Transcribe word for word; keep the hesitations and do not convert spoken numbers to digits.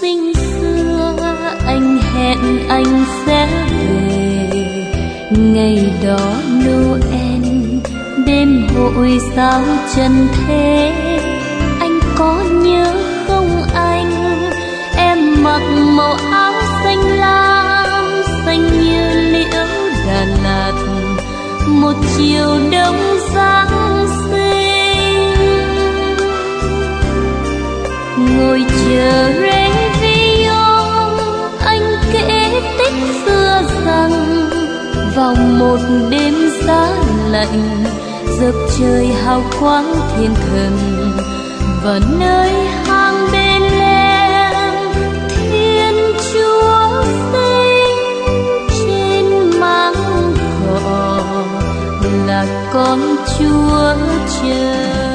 sinh xưa anh hẹn anh sẽ về, ngày đó Noel đêm hội sao trần thế. Anh có nhớ không anh, em mặc màu áo xanh lam, xanh như liễu Đà Lạt, một chiều đông Giáng sinh. Ngồi chờ réveillon, anh kể tích xưa rằng vào một đêm giá lạnh, dợp trời hào quang thiên thần và nơi hang Bethlehem Thiên Chúa sinh trên máng cỏ là con Chúa trời.